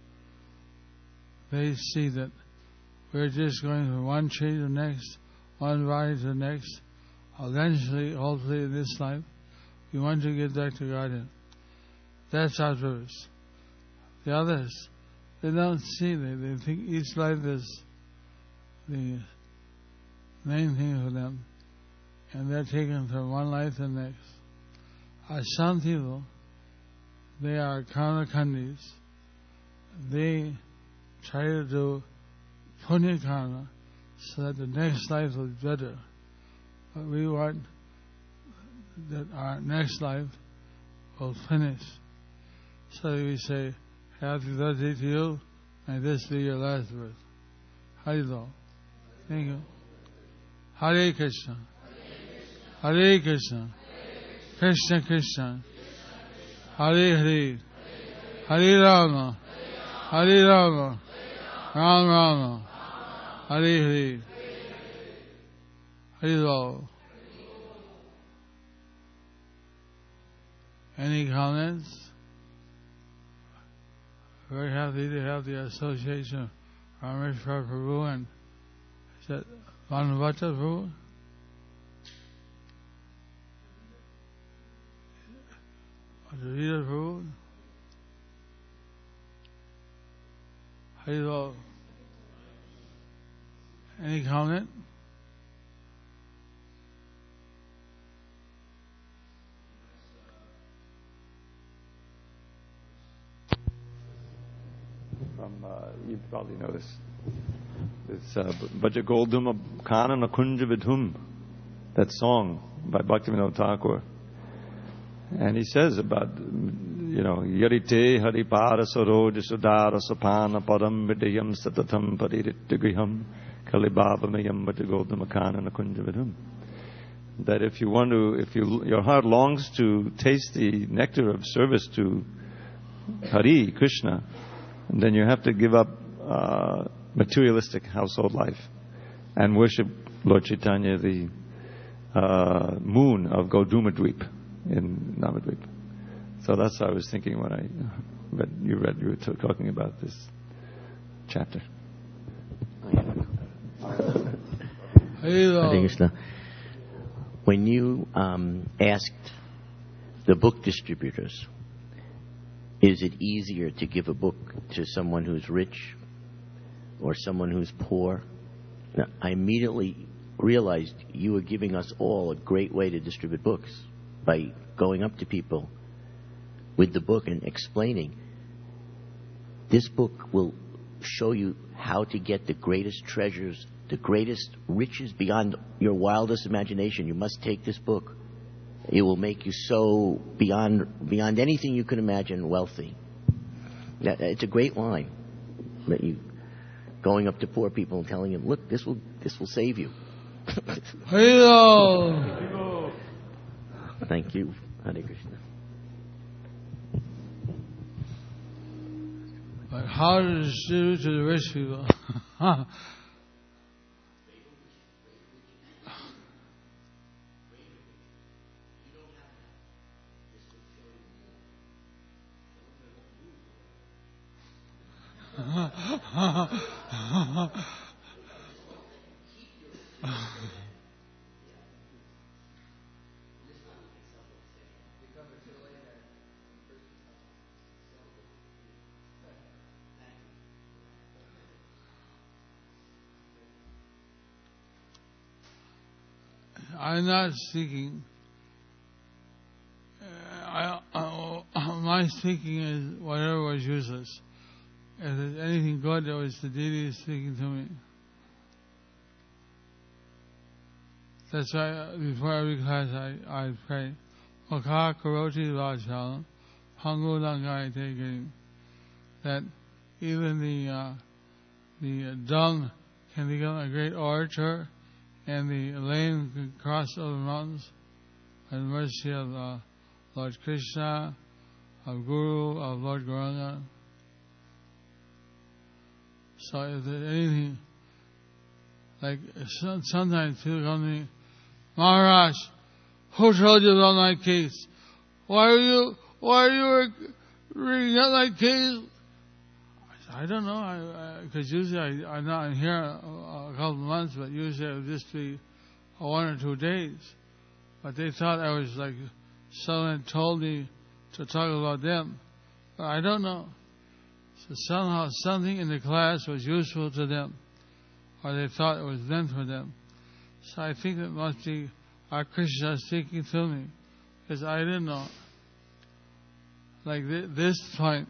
[SPEAKER 1] They see that we're just going from one tree to the next, one body to the next. Eventually, hopefully in this life, we want to get back to Godhead. That's our purpose. The others, they don't see, they, they think each life is the main thing for them, and they're taken from one life to the next. Uh, some people, they are karmakandis. They try to do punya karma so that the next life will be better. But we want that our next life will finish. So we say, happy birthday to you, and this be your last birth. Haribol. Thank you. Hare Krishna. Hare Krishna. Krishna Krishna. Hare Hare. Hare Rama. Hare Rama. Ram Rama. Hare Hare. Haribol. Any comments? Very happy to have the association of Rameshwar Prabhu and is that Manavata Prabhu? Advaita Prabhu? Haribol. Any comment?
[SPEAKER 3] from, uh, you probably know this. It's uh, Bhaja Golduma Kanana Kunja Vidhum, that song by Bhaktivinoda Thakur. And he says about, you know, Yarite Haripara Saroj Sudara Sapana Param Vidayam Satatam Pariritigriham Kalibhavamayam Bhaja Golduma Kanana Kunja Vidhum. That if you want to, if you, your heart longs to taste the nectar of service to Hari, Krishna, then you have to give up uh, materialistic household life and worship Lord Chaitanya, the uh, moon of Gaudamadweep in Navadvip. So that's what I was thinking when I read, you read, you were t- talking about this chapter.
[SPEAKER 4] Hare Krishna. When you um, asked the book distributors, is it easier to give a book to someone who's rich or someone who's poor? Now, I immediately realized you were giving us all a great way to distribute books by going up to people with the book and explaining, this book will show you how to get the greatest treasures, the greatest riches beyond your wildest imagination. You must take this book. It will make you so beyond beyond anything you can imagine wealthy. That, it's a great line. That you going up to poor people and telling them, look, this will this will save you.
[SPEAKER 1] Hello.
[SPEAKER 4] Thank you, Hare Krishna.
[SPEAKER 1] But how to distribute to the rich people? I'm not speaking. Uh, I, I, my speaking is whatever was useless. If there's anything good, that was the deity speaking to me. That's why before every class I, I pray, Mukha Karoti Vachalam, Pangu Langai Tegiri, that even the uh, the dung can become a great orator, and the lame can cross over mountains by the mercy of uh, Lord Krishna, of Guru, of Lord Gauranga. So if there's anything, like sometimes people come to me, Maharaj, who told you about my case? Why are you, why are you reading out my case? I don't know, because usually I, I'm not here a, a couple of months, but usually it would just be one or two days. But they thought I was like, someone told me to talk about them. But I don't know. So somehow something in the class was useful to them, or they thought it was meant for them. So I think it must be our Krishna speaking to me, because I didn't know. Like th- this point,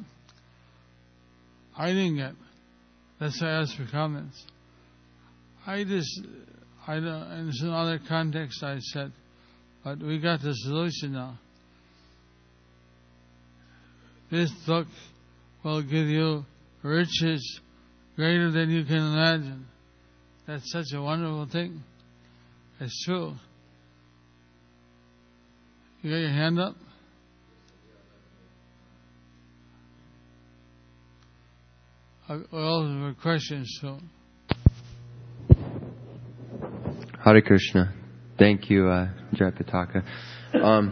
[SPEAKER 1] I didn't get. That's why I asked for comments. I just, I don't, in some other context I said, but we got the solution now. This book will give you riches greater than you can imagine. That's such a wonderful thing. It's true. You got your hand up? All the questions, so.
[SPEAKER 5] Hare Krishna. Thank you, uh, Jayapataka. Um,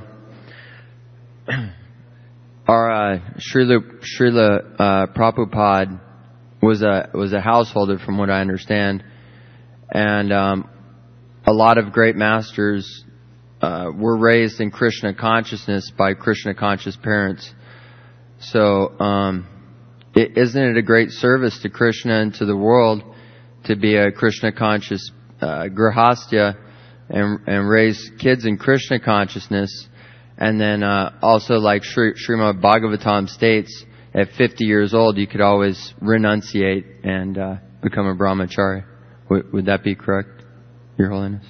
[SPEAKER 5] our uh, Srila, Srila uh, Prabhupada was a was a householder, from what I understand, and um, a lot of great masters uh, were raised in Krishna consciousness by Krishna conscious parents. So, um, it, isn't it a great service to Krishna and to the world to be a Krishna conscious uh, grihastha and and raise kids in Krishna consciousness? And then uh, also, like Sri, Srimad Bhagavatam states, at fifty years old, you could always renunciate and uh, become a brahmachari. W- would that be correct, Your Holiness?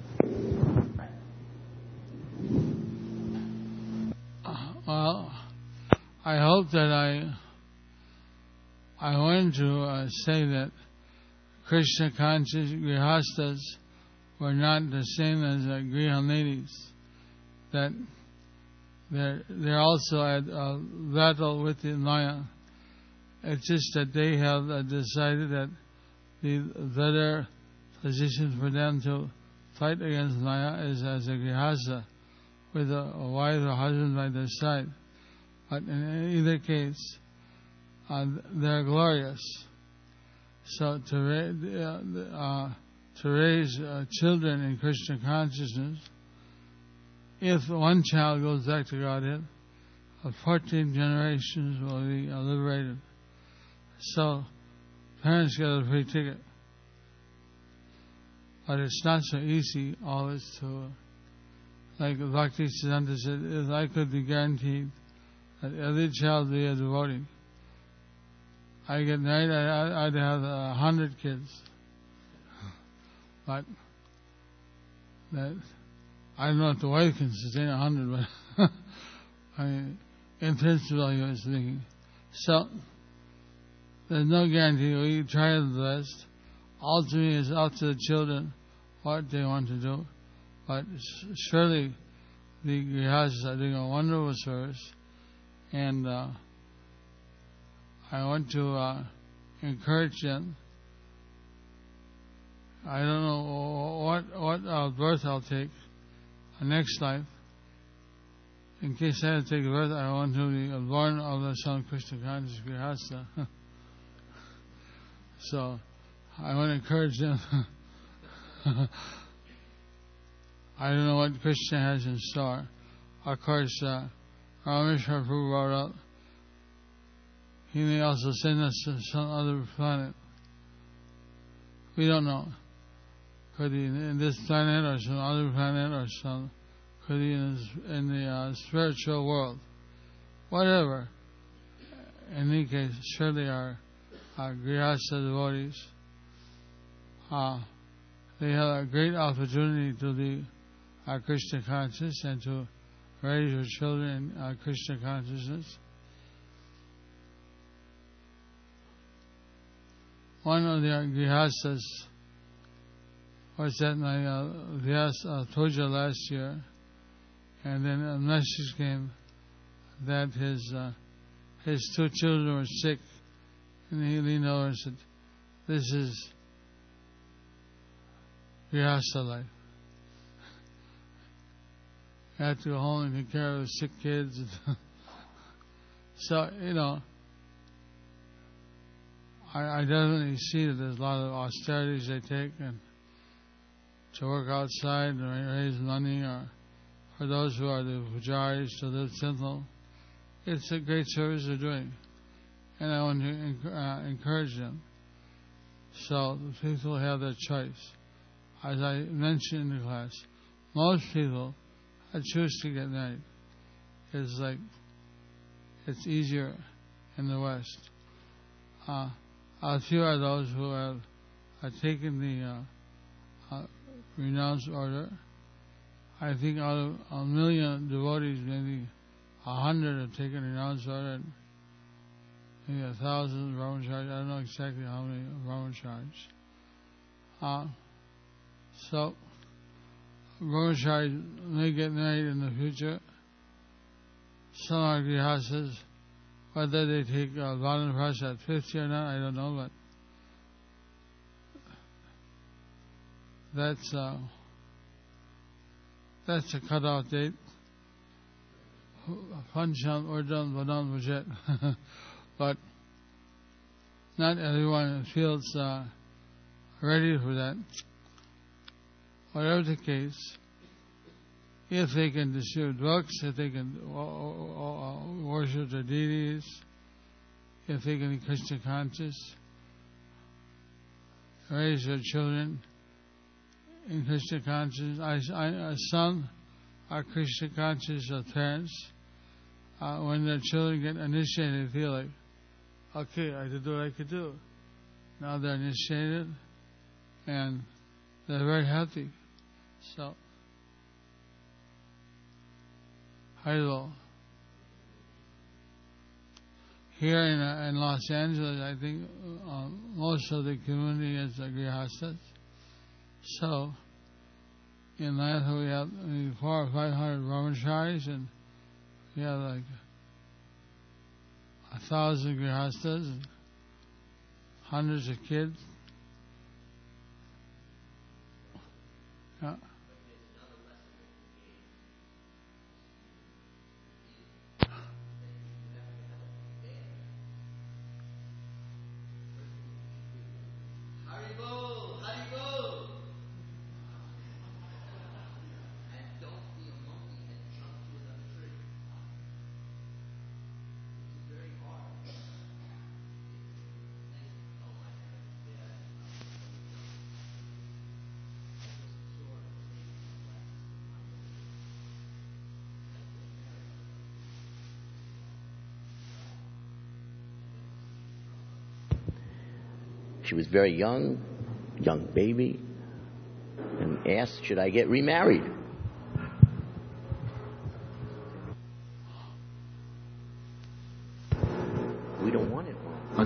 [SPEAKER 1] Well, I hope that I I want to uh, say that Krishna conscious grihastas were not the same as uh, grihanidis. That they're they're also at uh, battle with the Maya. It's just that they have uh, decided that the better position for them to fight against Maya is as a grihasta, with a, a wife or husband by their side. But in either case, uh, they're glorious. So to, ra- uh, uh, to raise uh, children in Krishna consciousness, if one child goes back to Godhead, uh, fourteen generations will be uh, liberated. So parents get a free ticket. But it's not so easy always to, like Bhakti Siddhanta said, if I could be guaranteed that every child be a devotee, I get married, I, I'd have a hundred kids. But that, I don't know if the wife can sustain a hundred, but I mean, in principle, I was thinking. So, there's no guarantee. We try the best. Ultimately, it's up to the children what they want to do. But surely, the grihastas are doing a wonderful service. And uh, I want to uh, encourage them. I don't know what what uh, birth I'll take, uh, next life. In case I have to take a birth, I want to be born of the son of Krishna conscious grihasta. So I want to encourage them. I don't know what Krishna has in store. Of course, uh, Rameshwar Prabhu brought up, he may also send us to some other planet. We don't know. Could he in this planet or some other planet or some, could he in, his, in the uh, spiritual world. Whatever. In any case, surely our, our grihasta devotees, uh, they have a great opportunity to be uh, Krishna conscious and to raise your children in uh, Krishna consciousness. One of the grihastas was at my uh, Vyas uh, puja last year, and then a message came that his uh, his two children were sick, and he leaned over and said, "This is grihasta life. You have to go home and take care of sick kids." So, you know, I, I definitely see that there's a lot of austerities they take, and to work outside and raise money, or for those who are the pujaris to live simple. It's a great service they're doing, and I want to uh, encourage them. So the people have their choice. As I mentioned in the class, most people choose to get married. It's like, it's easier in the West. Uh, a few are those who have, have taken the uh, uh, renounced order. I think out of a million devotees, maybe a hundred have taken renounced order, and maybe a thousand brahmacharis. I don't know exactly how many brahmacharis. Uh, so, brahmacharis may get married in the future. Some are grihastas. Whether they take uh, Vanaprastha at fifty or not, I don't know, but that's uh, that's a cutoff date. Pancham Urdam Vadam Vajet. But not everyone feels uh, ready for that. Whatever the case, if they can distribute books, if they can worship their deities, if they can be Krishna conscious, raise their children in Krishna consciousness. I, I, some are Krishna conscious of parents. uh, when their children get initiated, they feel like, okay, I did what I could do. Now they're initiated, and they're very happy. So, Hilo. Here in, uh, in Los Angeles, I think uh, most of the community is uh, Grihastas. So, in that we have maybe four or five hundred brahmacharis, and we have like a thousand Grihastas and hundreds of kids. Yeah.
[SPEAKER 4] She was very young, young baby, and asked, should I get remarried? We don't want it. Okay.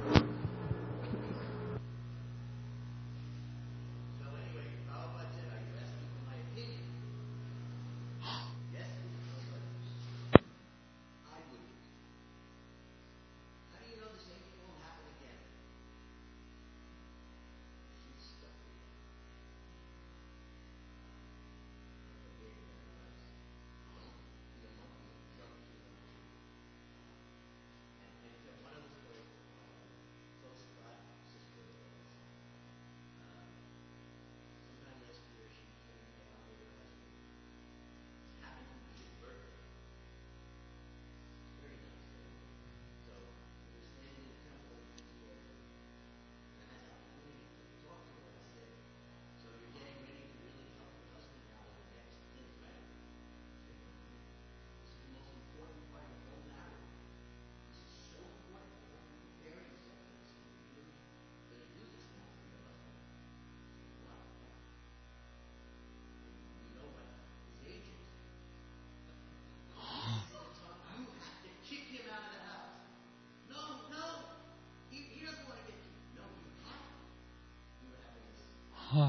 [SPEAKER 4] Huh.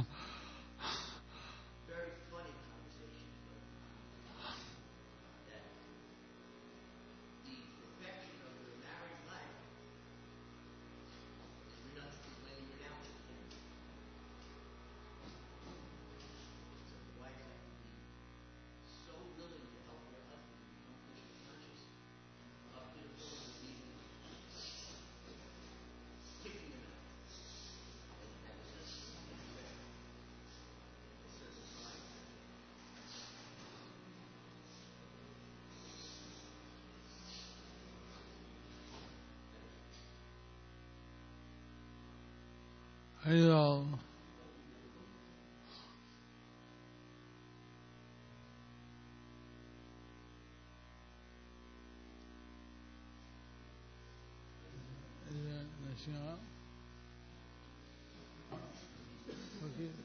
[SPEAKER 4] Very funny conversation. That the perfection of your married life is renounced when you renounce it. So the wife has to be so willing to help her husband become Krishna conscious up to the point of even kicking him out.
[SPEAKER 1] Hello. Okay.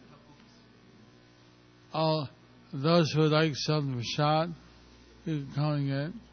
[SPEAKER 1] All those who would like some prasad, you can come and get it.